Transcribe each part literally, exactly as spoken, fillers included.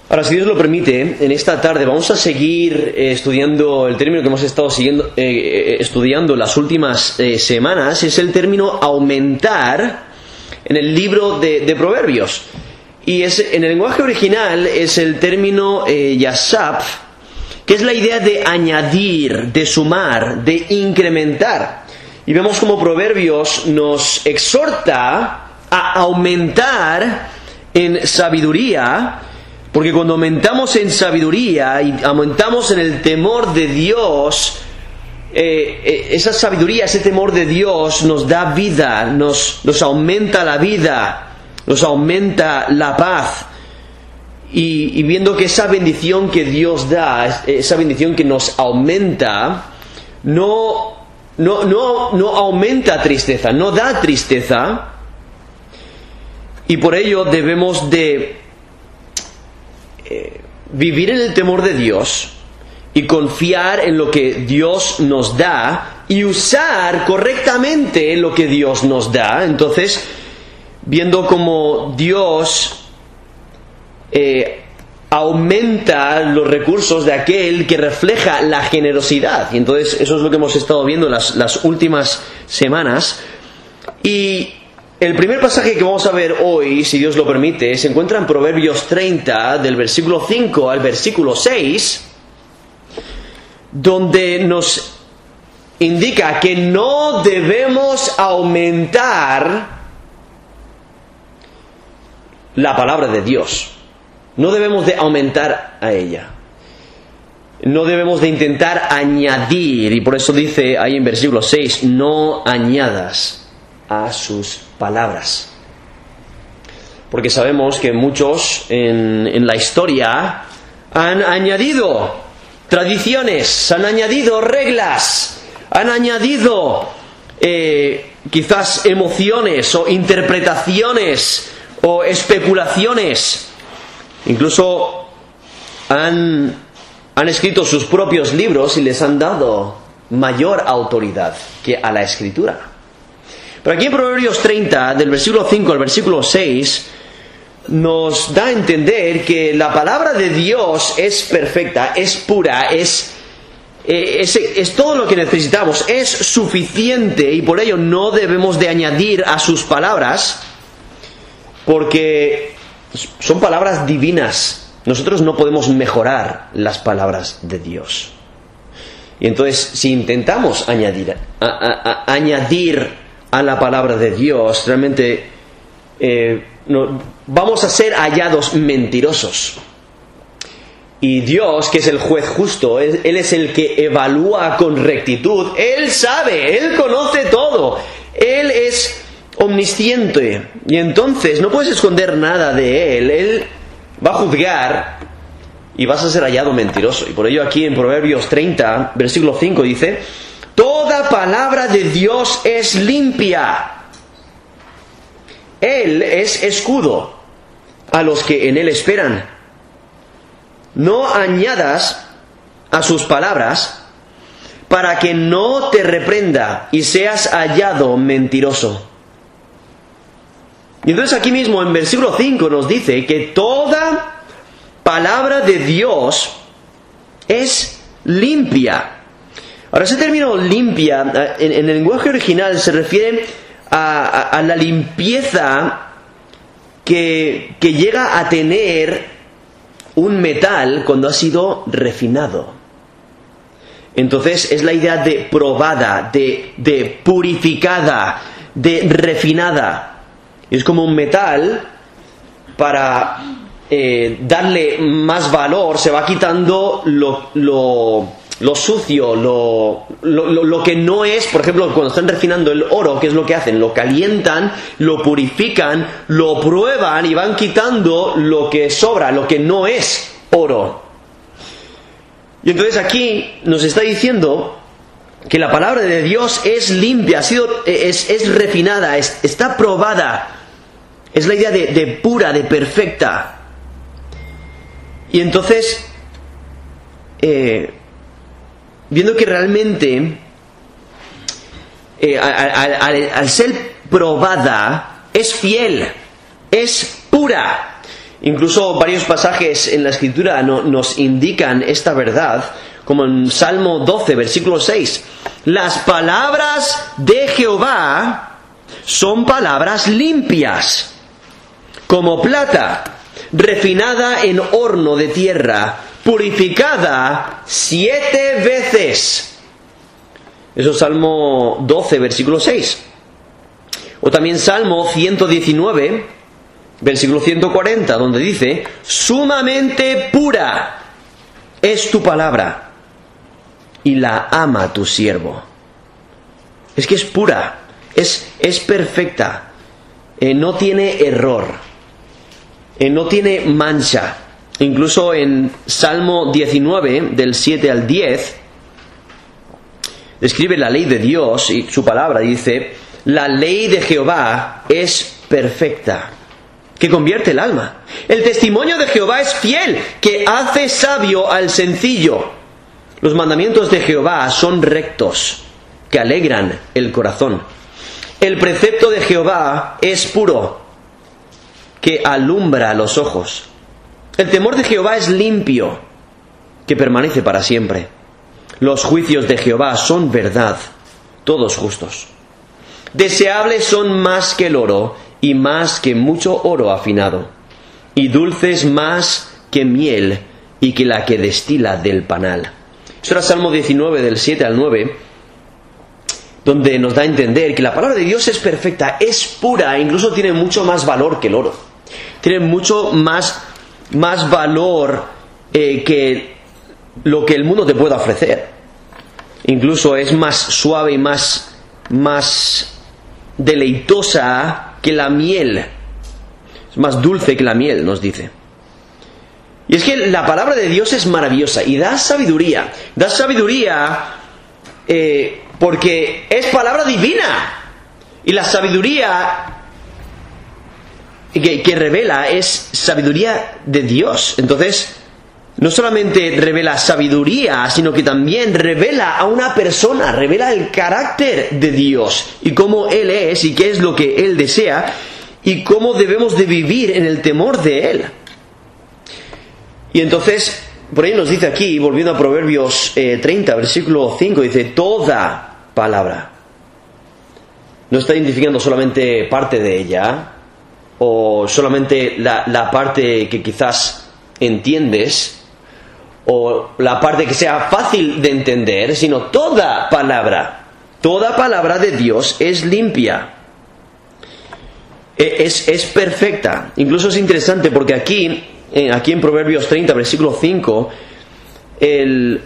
Ahora, si Dios lo permite, en esta tarde vamos a seguir eh, estudiando el término que hemos estado siguiendo, eh, eh, estudiando las últimas eh, semanas. Es el término aumentar en el libro de, de Proverbios. Y es, en el lenguaje original es el término eh, yasap, que es la idea de añadir, de sumar, de incrementar. Y vemos como Proverbios nos exhorta a aumentar en sabiduría, porque cuando aumentamos en sabiduría y aumentamos en el temor de Dios, eh, esa sabiduría, ese temor de Dios nos da vida, nos, nos aumenta la vida, nos aumenta la paz. Y, y viendo que esa bendición que Dios da, esa bendición que nos aumenta, no, no, no, no aumenta tristeza, no da tristeza. Y por ello debemos de eh, vivir en el temor de Dios y confiar en lo que Dios nos da y usar correctamente lo que Dios nos da. Entonces, viendo cómo Dios eh, aumenta los recursos de aquel que refleja la generosidad. Y entonces eso es lo que hemos estado viendo las, las últimas semanas. Y el primer pasaje que vamos a ver hoy, si Dios lo permite, se encuentra en Proverbios treinta, del versículo cinco al versículo seis, donde nos indica que no debemos aumentar la palabra de Dios. No debemos de aumentar a ella. No debemos de intentar añadir, y por eso dice ahí en versículo seis, no añadas a sus palabras. Porque sabemos que muchos en, en la historia han añadido tradiciones, han añadido reglas, han añadido eh, quizás emociones o interpretaciones o especulaciones. Incluso han, han escrito sus propios libros y les han dado mayor autoridad que a la Escritura. Pero aquí en Proverbios treinta, del versículo cinco al versículo seis, nos da a entender que la palabra de Dios es perfecta, es pura, es, es, es todo lo que necesitamos, es suficiente, y por ello no debemos de añadir a sus palabras, porque son palabras divinas. Nosotros no podemos mejorar las palabras de Dios. Y entonces, si intentamos añadir a, a, a, añadir a la palabra de Dios, realmente eh, no, vamos a ser hallados mentirosos. Y Dios, que es el juez justo, Él, Él es el que evalúa con rectitud. Él sabe, Él conoce todo, Él es omnisciente, y entonces no puedes esconder nada de Él. Él va a juzgar y vas a ser hallado mentiroso. Y por ello aquí en Proverbios treinta, versículo cinco dice: toda palabra de Dios es limpia. Él es escudo a los que en Él esperan. No añadas a sus palabras, para que no te reprenda y seas hallado mentiroso. Y entonces aquí mismo en versículo cinco nos dice que toda palabra de Dios es limpia. Ahora, ese término limpia, en, en el lenguaje original se refiere a, a, a la limpieza que, que llega a tener un metal cuando ha sido refinado. Entonces es la idea de probada, de, de purificada, de refinada. Es como un metal, para eh, darle más valor, se va quitando lo, lo, lo sucio, lo, lo, lo, lo que no es. Por ejemplo, cuando están refinando el oro, ¿qué es lo que hacen? Lo calientan, lo purifican, lo prueban y van quitando lo que sobra, lo que no es oro. Y entonces aquí nos está diciendo que la palabra de Dios es limpia, ha sido, es, es refinada, es, está probada. Es la idea de, de pura, de perfecta. Y entonces, eh, viendo que realmente, eh, al, al, al ser probada, es fiel, es pura. Incluso varios pasajes en la Escritura no, nos indican esta verdad, como en Salmo doce, versículo seis. Las palabras de Jehová son palabras limpias, como plata, refinada en horno de tierra, purificada siete veces. Eso es Salmo doce, versículo seis. O también Salmo ciento diecinueve, versículo ciento cuarenta, donde dice: sumamente pura es tu palabra, y la ama tu siervo. Es que es pura, es, es perfecta, eh, no tiene error, eh, no tiene mancha. Incluso en Salmo diecinueve, del siete al diez, describe la ley de Dios y su palabra. Dice: la ley de Jehová es perfecta, que convierte el alma. El testimonio de Jehová es fiel, que hace sabio al sencillo. Los mandamientos de Jehová son rectos, que alegran el corazón. El precepto de Jehová es puro, que alumbra los ojos. El temor de Jehová es limpio, que permanece para siempre. Los juicios de Jehová son verdad, todos justos. Deseables son más que el oro, y más que mucho oro afinado, y dulces más que miel, y que la que destila del panal. Esto era Salmo diecinueve, del siete al nueve, donde nos da a entender que la palabra de Dios es perfecta, es pura, e incluso tiene mucho más valor que el oro. Tiene mucho más, más valor eh, que lo que el mundo te pueda ofrecer. Incluso es más suave y más, más deleitosa que la miel. Es más dulce que la miel, nos dice. Y es que la palabra de Dios es maravillosa y da sabiduría. Da sabiduría eh, porque es palabra divina. Y la sabiduría que, que revela es sabiduría de Dios. Entonces, no solamente revela sabiduría, sino que también revela a una persona, revela el carácter de Dios y cómo Él es y qué es lo que Él desea y cómo debemos de vivir en el temor de Él. Y entonces, por ahí nos dice aquí, volviendo a Proverbios eh, treinta, versículo cinco, dice: toda palabra. No está identificando solamente parte de ella, o solamente la, la parte que quizás entiendes, o la parte que sea fácil de entender, sino toda palabra. Toda palabra de Dios es limpia, es, es perfecta. Incluso es interesante porque aquí, aquí en Proverbios treinta, versículo cinco, el,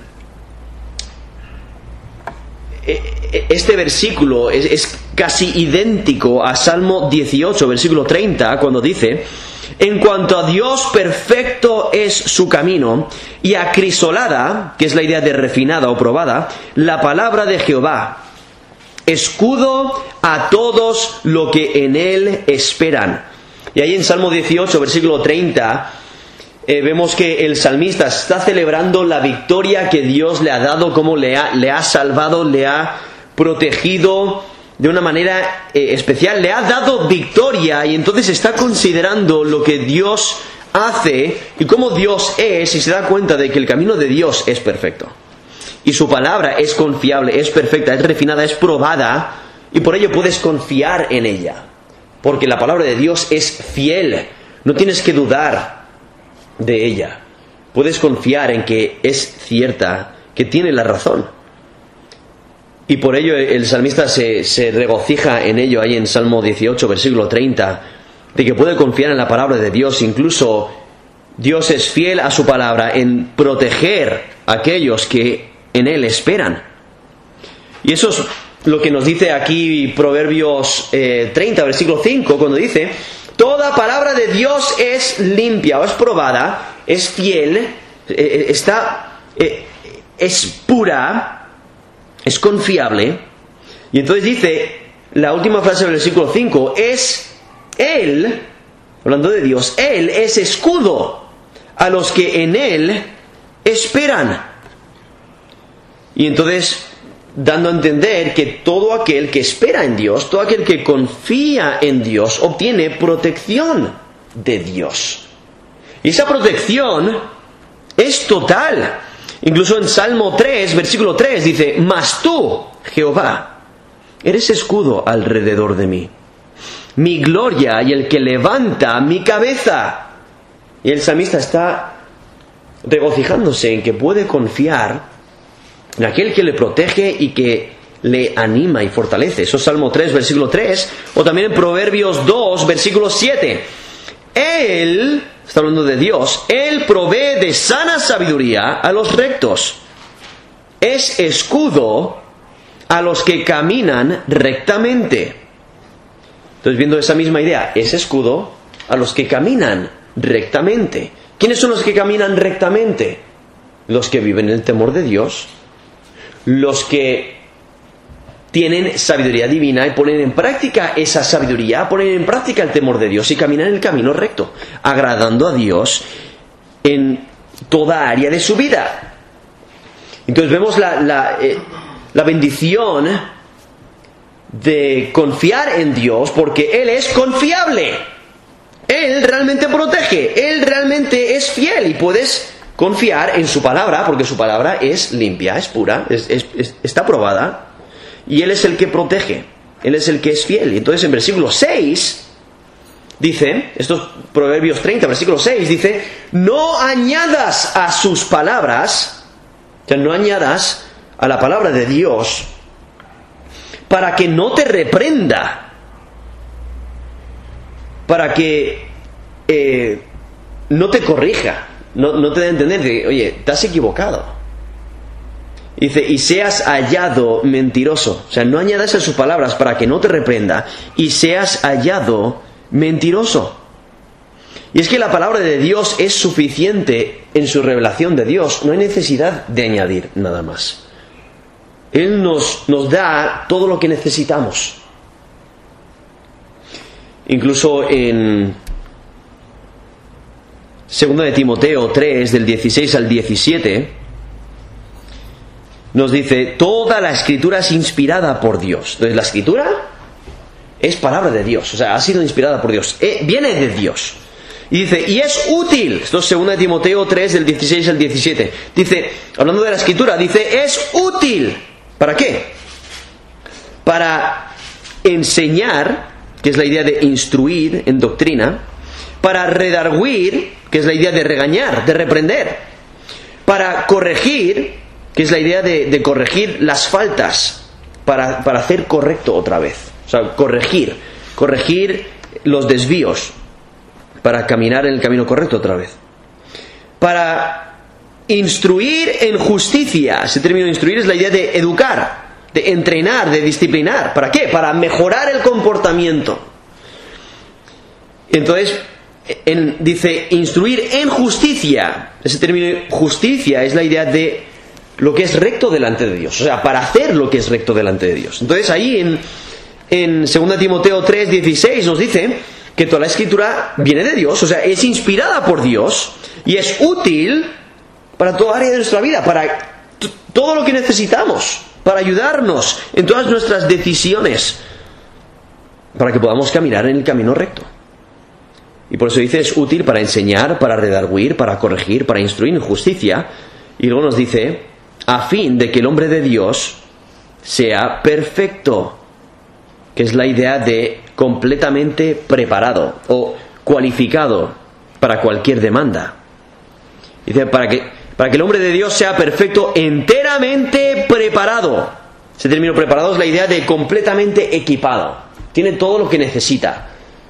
este versículo es, es casi idéntico a Salmo dieciocho, versículo treinta, cuando dice: en cuanto a Dios, perfecto es su camino, y acrisolada, que es la idea de refinada o probada, la palabra de Jehová, escudo a todos los que en él esperan. Y ahí en Salmo dieciocho, versículo treinta, eh, vemos que el salmista está celebrando la victoria que Dios le ha dado, cómo le ha, le ha salvado, le ha protegido de una manera eh, especial, le ha dado victoria, y entonces está considerando lo que Dios hace y cómo Dios es, y se da cuenta de que el camino de Dios es perfecto. Y su palabra es confiable, es perfecta, es refinada, es probada, y por ello puedes confiar en ella. Porque la palabra de Dios es fiel, no tienes que dudar de ella. Puedes confiar en que es cierta, que tiene la razón. Y por ello el salmista se, se regocija en ello, ahí en Salmo dieciocho, versículo treinta, de que puede confiar en la palabra de Dios. Incluso Dios es fiel a su palabra en proteger a aquellos que en Él esperan. Y eso es lo que nos dice aquí Proverbios eh, treinta, versículo cinco, cuando dice: toda palabra de Dios es limpia o es probada, es fiel, eh, está, eh, es pura, es confiable. Y entonces dice la última frase del versículo cinco: es Él, hablando de Dios, Él es escudo a los que en Él esperan. Y entonces, dando a entender que todo aquel que espera en Dios, todo aquel que confía en Dios, obtiene protección de Dios. Y esa protección es total. Incluso en Salmo tres, versículo tres, dice: mas tú, Jehová, eres escudo alrededor de mí, mi gloria y el que levanta mi cabeza. Y el salmista está regocijándose en que puede confiar en aquel que le protege y que le anima y fortalece. Eso es Salmo tres, versículo tres. O también en Proverbios dos, versículo siete. Él, está hablando de Dios, Él provee de sana sabiduría a los rectos. Es escudo a los que caminan rectamente. Entonces, viendo esa misma idea, es escudo a los que caminan rectamente. ¿Quiénes son los que caminan rectamente? Los que viven en el temor de Dios, los que tienen sabiduría divina y ponen en práctica esa sabiduría, ponen en práctica el temor de Dios y caminan en el camino recto, agradando a Dios en toda área de su vida. Entonces vemos la, la, eh, la bendición de confiar en Dios, porque Él es confiable. Él realmente protege, Él realmente es fiel, y puedes confiar en su palabra, porque su palabra es limpia, es pura, es, es, es, está probada, y Él es el que protege, Él es el que es fiel. Y entonces en versículo seis dice, estos Proverbios treinta, versículo seis, dice: no añadas a sus palabras, o sea, no añadas a la palabra de Dios, para que no te reprenda, para que eh, no te corrija, no, no te dé a entender de, oye, te has equivocado. Dice: y seas hallado mentiroso. O sea, no añadas a sus palabras para que no te reprenda y seas hallado mentiroso. Y es que la palabra de Dios es suficiente en su revelación de Dios. No hay necesidad de añadir nada más. Él nos, nos da todo lo que necesitamos. Incluso en segunda de Timoteo tres, del dieciséis al diecisiete, nos dice: toda la escritura es inspirada por Dios. Entonces, la escritura es palabra de Dios, o sea, ha sido inspirada por Dios, eh, viene de Dios. Y dice, y es útil. Esto es segunda de Timoteo tres, del dieciséis al diecisiete. Dice, hablando de la escritura, dice: es útil. ¿Para qué? Para enseñar, que es la idea de instruir en doctrina; para redarguir, que es la idea de regañar, de reprender; para corregir, que es la idea de, de corregir las faltas, para, para hacer correcto otra vez. O sea, corregir, corregir los desvíos, para caminar en el camino correcto otra vez. Para instruir en justicia. Ese término de instruir es la idea de educar, de entrenar, de disciplinar. ¿Para qué? Para mejorar el comportamiento. Entonces, en, dice instruir en justicia. Ese término justicia es la idea de lo que es recto delante de Dios. O sea, para hacer lo que es recto delante de Dios. Entonces ahí en, en segunda de Timoteo tres, dieciséis nos dice que toda la escritura viene de Dios. O sea, es inspirada por Dios y es útil para toda área de nuestra vida, para t- todo lo que necesitamos, para ayudarnos en todas nuestras decisiones, para que podamos caminar en el camino recto. Y por eso dice, es útil para enseñar, para redarguir, para corregir, para instruir en justicia. Y luego nos dice, a fin de que el hombre de Dios sea perfecto, que es la idea de completamente preparado o cualificado para cualquier demanda. Dice, para que Para que el hombre de Dios sea perfecto, enteramente preparado. Ese término preparado es la idea de completamente equipado. Tiene todo lo que necesita.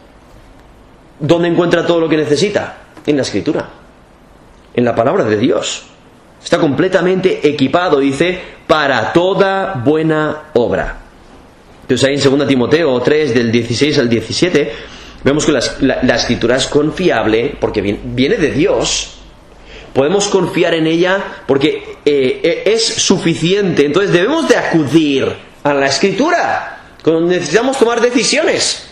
¿Dónde encuentra todo lo que necesita? En la Escritura, en la palabra de Dios. Está completamente equipado, dice, para toda buena obra. Entonces ahí en segunda de Timoteo tres, del dieciséis al diecisiete, vemos que la, la, la Escritura es confiable porque viene, viene de Dios. Podemos confiar en ella porque eh, es suficiente. Entonces debemos de acudir a la Escritura cuando necesitamos tomar decisiones,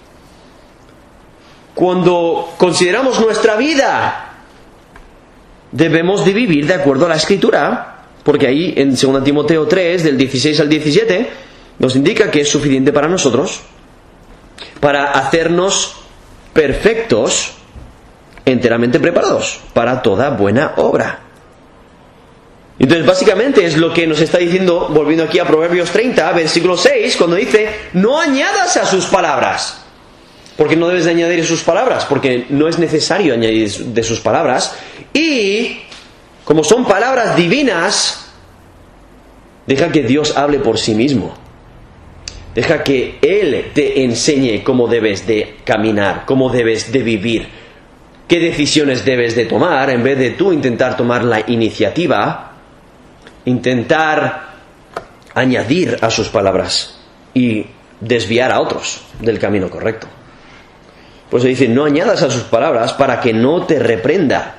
cuando consideramos nuestra vida. Debemos de vivir de acuerdo a la Escritura, porque ahí en segunda de Timoteo tres, del dieciséis al diecisiete, nos indica que es suficiente para nosotros, para hacernos perfectos, enteramente preparados para toda buena obra. Entonces, básicamente es lo que nos está diciendo, volviendo aquí a Proverbios treinta, versículo seis, cuando dice, no añadas a sus palabras. Porque no debes de añadir sus palabras, porque no es necesario añadir de sus palabras. Y, como son palabras divinas, deja que Dios hable por sí mismo. Deja que Él te enseñe cómo debes de caminar, cómo debes de vivir, qué decisiones debes de tomar, en vez de tú intentar tomar la iniciativa, intentar añadir a sus palabras y desviar a otros del camino correcto. Por eso dice, no añadas a sus palabras para que no te reprenda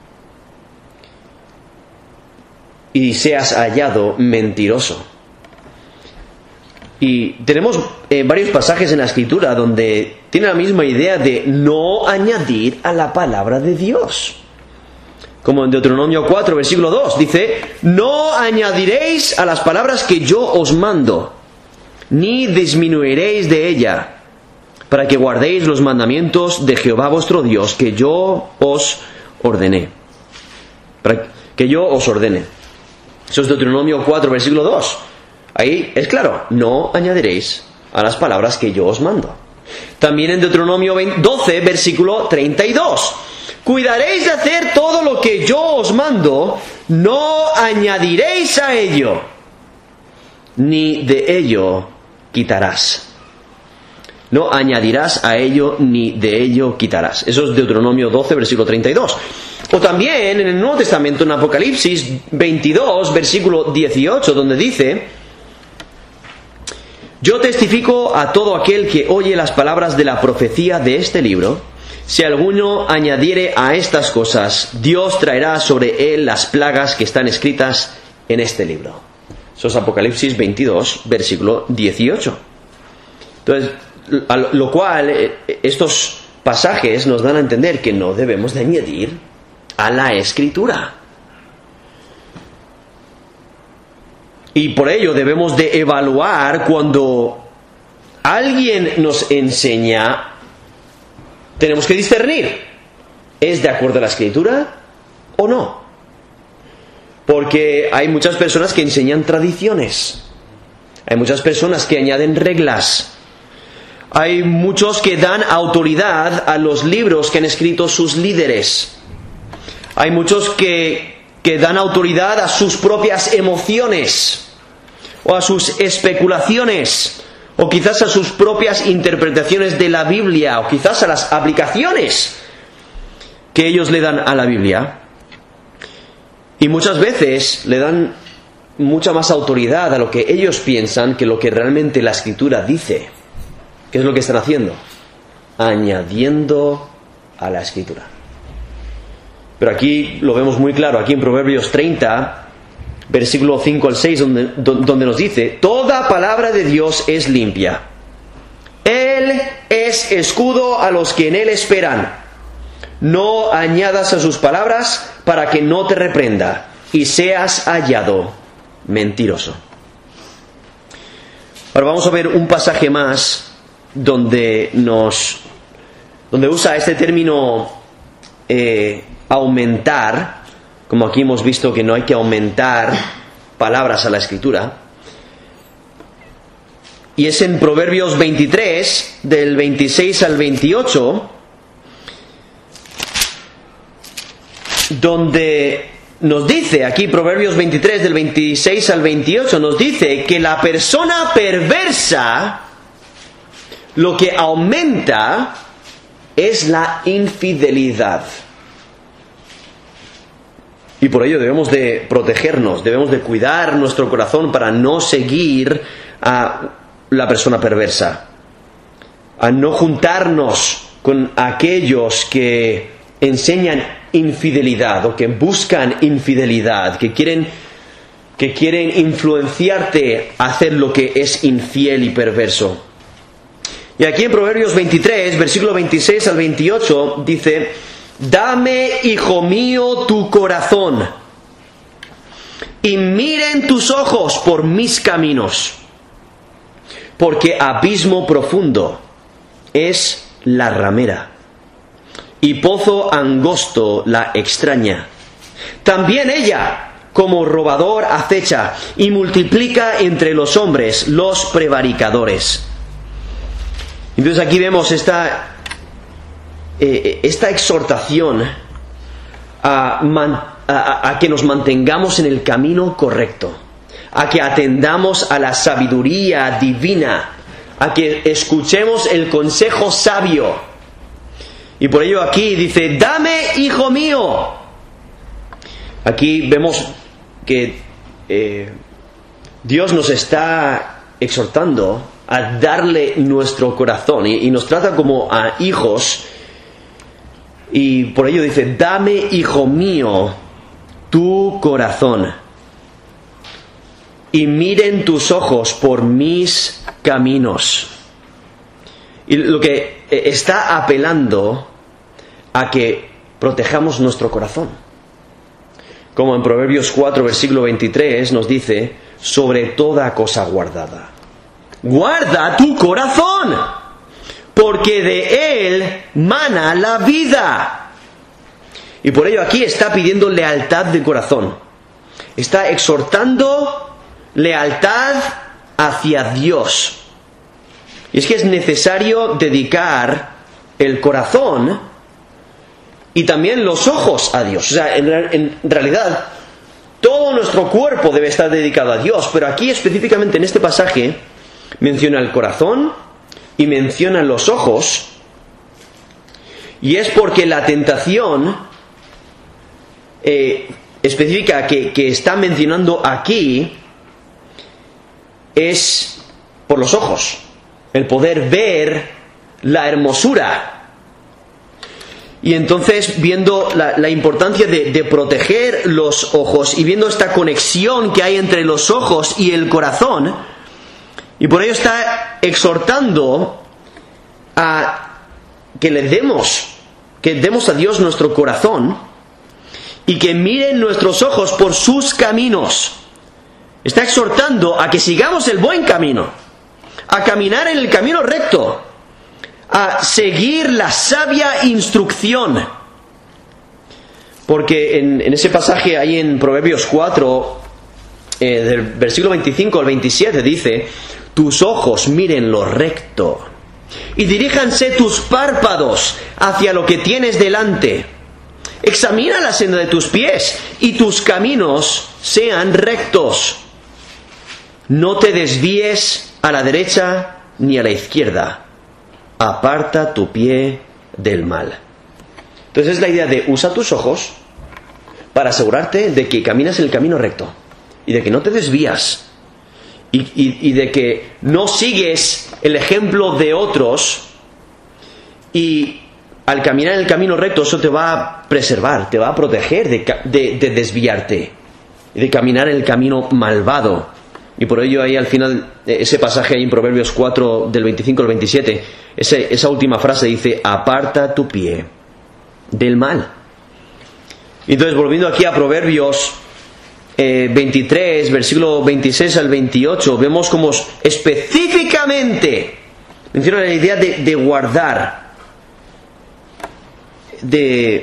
y seas hallado mentiroso. Y tenemos eh, varios pasajes en la Escritura donde tiene la misma idea de no añadir a la palabra de Dios. Como en Deuteronomio cuatro, versículo dos, dice, no añadiréis a las palabras que yo os mando, ni disminuiréis de ella, para que guardéis los mandamientos de Jehová vuestro Dios, que yo os ordené. Para que yo os ordene. Eso es Deuteronomio cuatro, versículo dos. Ahí es claro, no añadiréis a las palabras que yo os mando. También en Deuteronomio doce, versículo treinta y dos. Cuidaréis de hacer todo lo que yo os mando, no añadiréis a ello, ni de ello quitarás. No añadirás a ello, ni de ello quitarás. Eso es Deuteronomio doce, versículo treinta y dos. O también en el Nuevo Testamento, en Apocalipsis veintidós, versículo dieciocho, donde dice, yo testifico a todo aquel que oye las palabras de la profecía de este libro, si alguno añadiere a estas cosas, Dios traerá sobre él las plagas que están escritas en este libro. Eso es Apocalipsis veintidós, versículo dieciocho. Entonces, a lo cual, estos pasajes nos dan a entender que no debemos de añadir a la Escritura. Y por ello debemos de evaluar cuando alguien nos enseña. Tenemos que discernir, ¿es de acuerdo a la Escritura o no? Porque hay muchas personas que enseñan tradiciones, hay muchas personas que añaden reglas, hay muchos que dan autoridad a los libros que han escrito sus líderes, hay muchos que, que dan autoridad a sus propias emociones o a sus especulaciones, o quizás a sus propias interpretaciones de la Biblia, o quizás a las aplicaciones que ellos le dan a la Biblia. Y muchas veces le dan mucha más autoridad a lo que ellos piensan que lo que realmente la Escritura dice. ¿Qué es lo que están haciendo? Añadiendo a la Escritura. Pero aquí lo vemos muy claro, aquí en Proverbios treinta, versículo cinco al seis, donde, donde nos dice, toda palabra de Dios es limpia. Él es escudo a los que en Él esperan. No añadas a sus palabras para que no te reprenda y seas hallado mentiroso. Ahora vamos a ver un pasaje más donde nos, donde usa este término eh, aumentar. Como aquí hemos visto que no hay que aumentar palabras a la Escritura. Y es en Proverbios veintitrés, del veintiséis al veintiocho, donde nos dice, aquí Proverbios veintitrés, del veintiséis al veintiocho, nos dice que la persona perversa, lo que aumenta es la infidelidad. Y por ello debemos de protegernos, debemos de cuidar nuestro corazón para no seguir a la persona perversa, a no juntarnos con aquellos que enseñan infidelidad o que buscan infidelidad, que quieren, que quieren influenciarte a hacer lo que es infiel y perverso. Y aquí en Proverbios veintitrés, versículo veintiséis al veintiocho, dice, dame, hijo mío, tu corazón, y miren tus ojos por mis caminos, porque abismo profundo es la ramera, y pozo angosto la extraña. También ella, como robador, acecha y multiplica entre los hombres los prevaricadores. Entonces aquí vemos esta, eh, esta exhortación a, man, a, a que nos mantengamos en el camino correcto, a que atendamos a la sabiduría divina, a que escuchemos el consejo sabio. Y por ello aquí dice, dame, hijo mío. Aquí vemos que eh, Dios nos está exhortando a darle nuestro corazón y, y nos trata como a hijos, y por ello dice, dame, hijo mío, tu corazón, y miren tus ojos por mis caminos. Y lo que está apelando a que protejamos nuestro corazón, como en Proverbios cuatro, versículo veintitrés nos dice, sobre toda cosa guardada, guarda tu corazón, porque de él mana la vida. Y por ello aquí está pidiendo lealtad de corazón, está exhortando lealtad hacia Dios. Y es que es necesario dedicar el corazón y también los ojos a Dios. O sea, en, en realidad, todo nuestro cuerpo debe estar dedicado a Dios, pero aquí específicamente en este pasaje menciona el corazón y menciona los ojos, y es porque la tentación eh, específica que, que está mencionando aquí es por los ojos, el poder ver la hermosura. Y entonces, viendo la, la importancia de, de proteger los ojos y viendo esta conexión que hay entre los ojos y el corazón, y por ello está exhortando a que le demos, que demos a Dios nuestro corazón y que miren nuestros ojos por sus caminos. Está exhortando a que sigamos el buen camino, a caminar en el camino recto, a seguir la sabia instrucción. Porque en, en ese pasaje ahí en Proverbios cuatro, eh, del versículo veinticinco al veintisiete, dice, tus ojos miren lo recto y diríjanse tus párpados hacia lo que tienes delante. Examina la senda de tus pies y tus caminos sean rectos. No te desvíes a la derecha ni a la izquierda. Aparta tu pie del mal. Entonces es la idea de usa tus ojos para asegurarte de que caminas en el camino recto y de que no te desvías y, y, y de que no sigues el ejemplo de otros, y al caminar en el camino recto eso te va a preservar, te va a proteger de, de, de desviarte y de caminar en el camino malvado. Y por ello ahí al final, ese pasaje ahí en Proverbios cuatro, del veinticinco al veintisiete, ese, esa última frase dice, aparta tu pie del mal. Y entonces, volviendo aquí a Proverbios eh, veintitrés, versículo veintiséis al veintiocho, vemos como específicamente menciona la idea de, de guardar, de...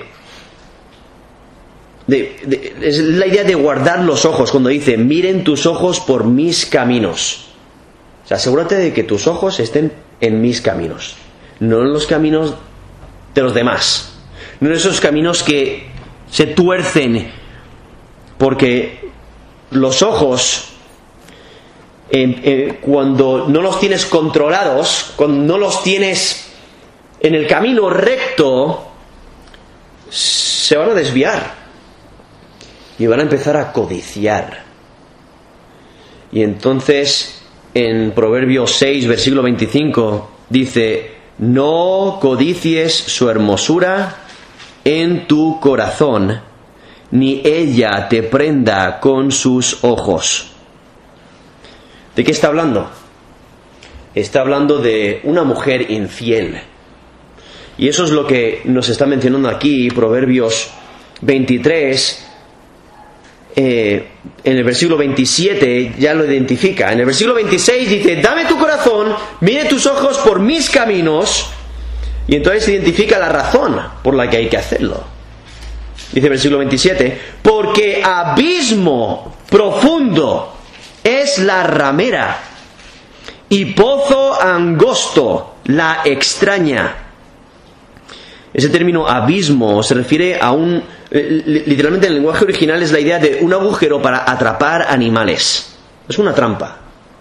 De, de, es la idea de guardar los ojos, cuando dice, miren tus ojos por mis caminos. O sea, asegúrate de que tus ojos estén en mis caminos, no en los caminos de los demás, no en esos caminos que se tuercen, porque los ojos, eh, eh, cuando no los tienes controlados, cuando no los tienes en el camino recto, se van a desviar y van a empezar a codiciar. Y entonces en Proverbios seis, versículo veinticinco dice, no codicies su hermosura en tu corazón, ni ella te prenda con sus ojos. ¿De qué está hablando? Está hablando de una mujer infiel. Y eso es lo que nos está mencionando aquí Proverbios veintitrés. Eh, en el versículo veintisiete ya lo identifica. En el versículo veintiséis dice, dame tu corazón, mire tus ojos por mis caminos, Y entonces se identifica la razón por la que hay que hacerlo. Dice el versículo veintisiete, porque abismo profundo es la ramera y pozo angosto la extraña. Ese término abismo se refiere a un, literalmente en el lenguaje original es la idea de un agujero para atrapar animales. Es una trampa.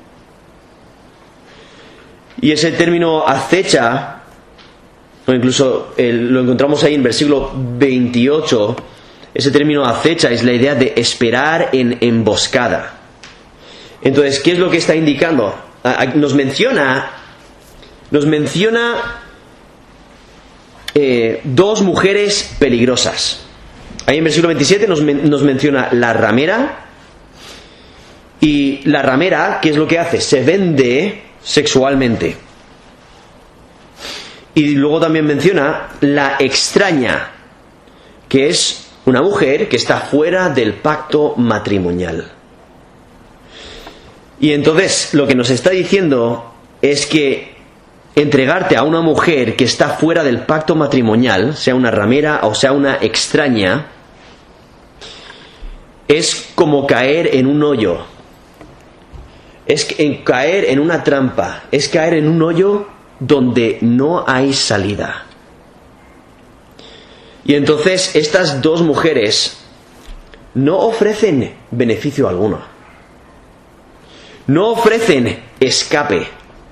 Y ese término acecha, o incluso el, lo encontramos ahí en versículo veintiocho, ese término acecha es la idea de esperar en emboscada. Entonces, ¿qué es lo que está indicando? Nos menciona, nos menciona eh, dos mujeres peligrosas. Ahí en versículo veintisiete nos, nos menciona la ramera, y la ramera, ¿qué es lo que hace? Se vende sexualmente. Y luego también menciona la extraña, que es una mujer que está fuera del pacto matrimonial. Y entonces lo que nos está diciendo es que entregarte a una mujer que está fuera del pacto matrimonial, sea una ramera o sea una extraña, es como caer en un hoyo. Es caer en una trampa. Es caer en un hoyo donde no hay salida. Y entonces estas dos mujeres no ofrecen beneficio alguno. No ofrecen escape.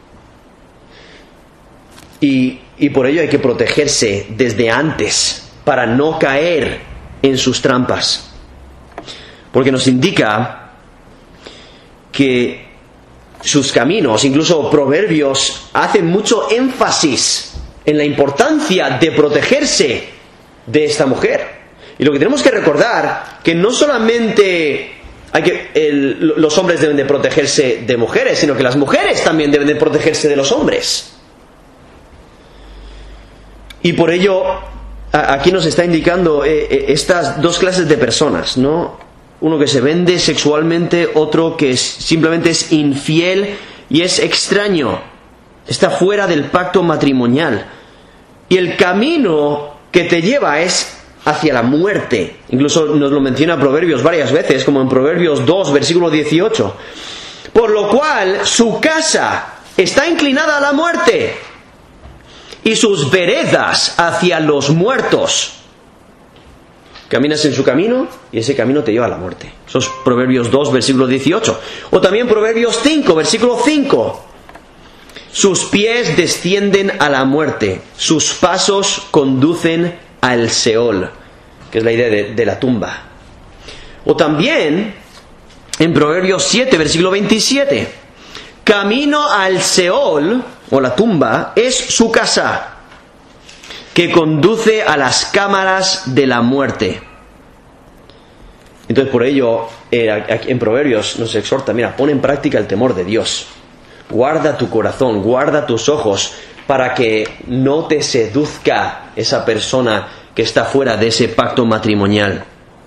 Y, y por ello hay que protegerse desde antes para no caer en sus trampas. Porque nos indica que sus caminos, incluso Proverbios, hacen mucho énfasis en la importancia de protegerse de esta mujer. Y lo que tenemos que recordar, que no solamente hay que, el, los hombres deben de protegerse de mujeres, sino que las mujeres también deben de protegerse de los hombres. Y por ello, a, aquí nos está indicando eh, eh, estas dos clases de personas, ¿no? Uno que se vende sexualmente, otro que es, simplemente es infiel y es extraño. Está fuera del pacto matrimonial. Y el camino que te lleva es hacia la muerte. Incluso nos lo menciona Proverbios varias veces, como en Proverbios dos, versículo dieciocho. Por lo cual su casa está inclinada a la muerte y sus veredas hacia los muertos. Caminas en su camino y ese camino te lleva a la muerte. Eso es Proverbios dos, versículo dieciocho. O también Proverbios cinco, versículo cinco. Sus pies descienden a la muerte, sus pasos conducen al Seol, que es la idea de, de la tumba. O también en Proverbios siete, versículo veintisiete. Camino al Seol, o la tumba, es su casa, que conduce a las cámaras de la muerte. Entonces por ello eh, en Proverbios nos exhorta, mira, pon en práctica el temor de Dios, guarda tu corazón, guarda tus ojos, para que no te seduzca esa persona que está fuera de ese pacto matrimonial.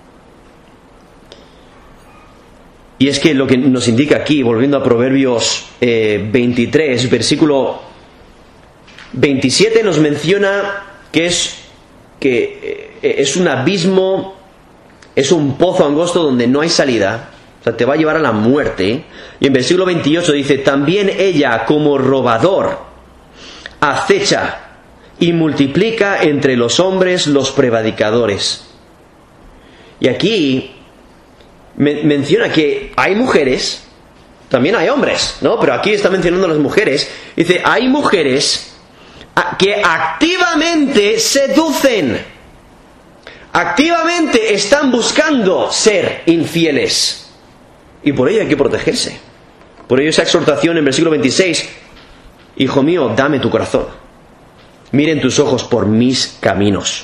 Y es que lo que nos indica aquí, volviendo a Proverbios eh, veintitrés, versículo veintisiete, nos menciona que es, que es un abismo, es un pozo angosto donde no hay salida, o sea, te va a llevar a la muerte. Y en versículo veintiocho dice, también ella como robador acecha y multiplica entre los hombres los prevaricadores. Y aquí me, menciona que hay mujeres, también hay hombres, ¿no? Pero aquí está mencionando a las mujeres. Dice, hay mujeres que activamente seducen, activamente están buscando ser infieles, y por ello hay que protegerse. Por ello esa exhortación en versículo veintiséis, hijo mío, dame tu corazón, miren tus ojos por mis caminos,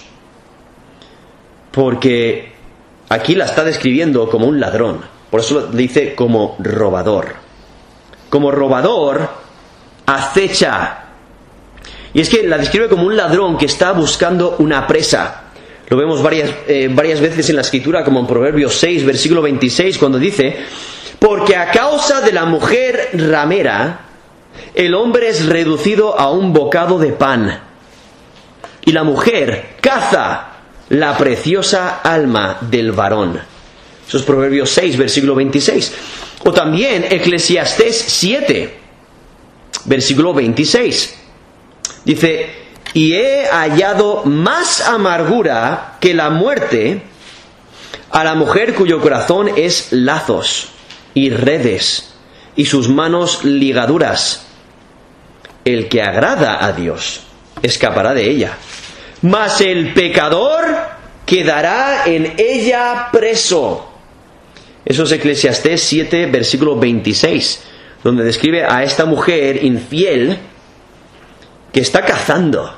porque aquí la está describiendo como un ladrón, por eso le dice como robador. Como robador acecha. Y es que la describe como un ladrón que está buscando una presa. Lo vemos varias, eh, varias veces en la Escritura, como en Proverbios seis, versículo veintiséis, cuando dice, porque a causa de la mujer ramera, el hombre es reducido a un bocado de pan. y la mujer caza la preciosa alma del varón. Eso es Proverbios seis, versículo veintiséis. O también Eclesiastés siete, versículo veintiséis. Dice: y he hallado más amargura que la muerte a la mujer cuyo corazón es lazos y redes y sus manos ligaduras. El que agrada a Dios escapará de ella, mas el pecador quedará en ella preso. Eso es Eclesiastés siete, versículo veintiséis, donde describe a esta mujer infiel que está cazando,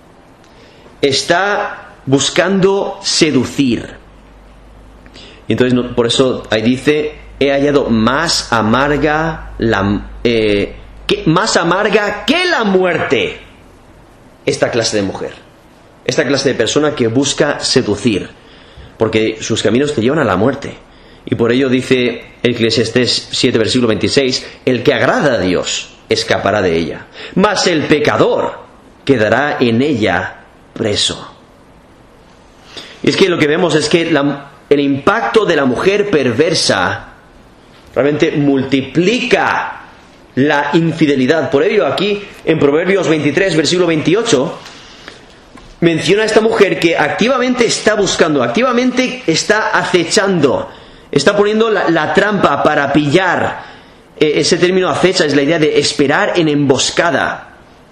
está buscando seducir. Y entonces por eso ahí dice: he hallado más amarga la eh, que, más amarga que la muerte esta clase de mujer, esta clase de persona que busca seducir, porque sus caminos te llevan a la muerte. Y por ello dice Eclesiastés siete, versículo veintiséis: el que agrada a Dios escapará de ella, mas el pecador quedará en ella preso. Y es que lo que vemos es que la, el impacto de la mujer perversa realmente multiplica la infidelidad. Por ello aquí en Proverbios veintitrés, versículo veintiocho, menciona a esta mujer que activamente está buscando, activamente está acechando, está poniendo la, la trampa para pillar. Eh, ese término acecha es la idea de esperar en emboscada.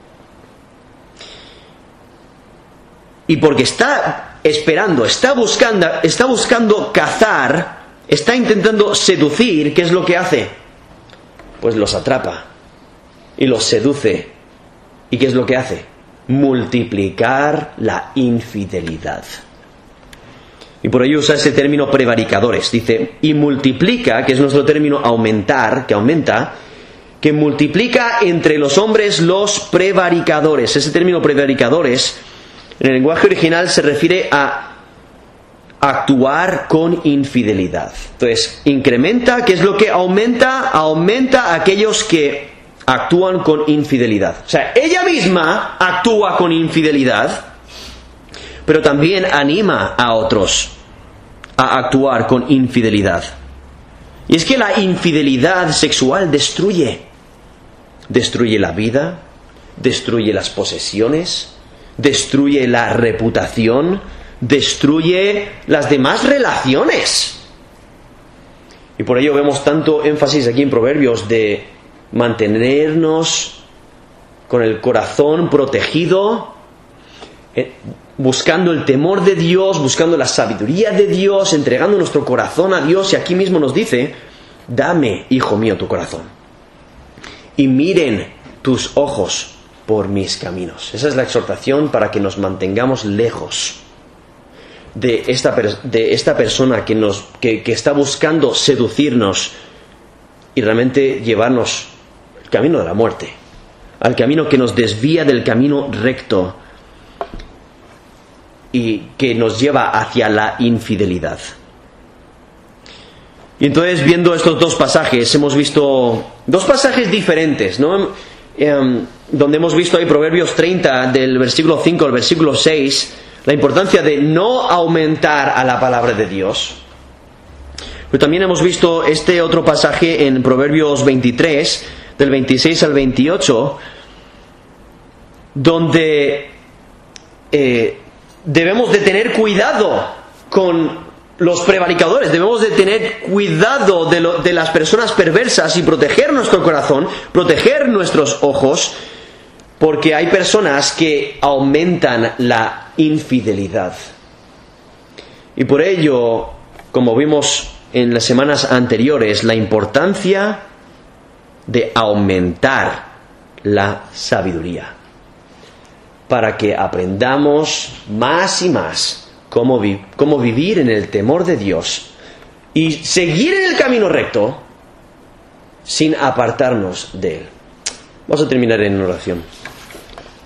Y porque está esperando, está buscando, está buscando cazar, está intentando seducir, ¿qué es lo que hace? Pues los atrapa y los seduce. ¿Y qué es lo que hace? Multiplicar la infidelidad. Y por ello usa ese término prevaricadores. Dice, y multiplica, que es nuestro término aumentar, que aumenta, que multiplica entre los hombres los prevaricadores. Ese término prevaricadores, en el lenguaje original, se refiere a actuar con infidelidad. Entonces, incrementa, ¿qué es lo que aumenta? Aumenta a aquellos que actúan con infidelidad. O sea, ella misma actúa con infidelidad, pero también anima a otros a actuar con infidelidad. Y es que la infidelidad sexual destruye. Destruye la vida, destruye las posesiones, destruye la reputación, destruye las demás relaciones. Y por ello vemos tanto énfasis aquí en Proverbios de mantenernos con el corazón protegido, eh, buscando el temor de Dios, buscando la sabiduría de Dios, entregando nuestro corazón a Dios. Y aquí mismo nos dice: dame, hijo mío, tu corazón, y miren tus ojos por mis caminos. Esa es la exhortación para que nos mantengamos lejos de esta, de esta persona que, nos, que, que está buscando seducirnos y realmente llevarnos al camino de la muerte, al camino que nos desvía del camino recto y que nos lleva hacia la infidelidad. Y entonces, viendo estos dos pasajes, hemos visto dos pasajes diferentes, ¿no? Eh, donde hemos visto ahí Proverbios treinta, del versículo cinco al versículo seis, la importancia de no aumentar a la palabra de Dios. Pero también hemos visto este otro pasaje en Proverbios veintitrés, del veintiséis al veintiocho, donde eh, debemos de tener cuidado con los prevaricadores, debemos de tener cuidado de, lo, de las personas perversas y proteger nuestro corazón, proteger nuestros ojos, porque hay personas que aumentan la infidelidad. Y por ello, como vimos en las semanas anteriores, la importancia de aumentar la sabiduría, para que aprendamos más y más cómo, vi- cómo vivir en el temor de Dios y seguir en el camino recto sin apartarnos de Él. Vamos a terminar en oración.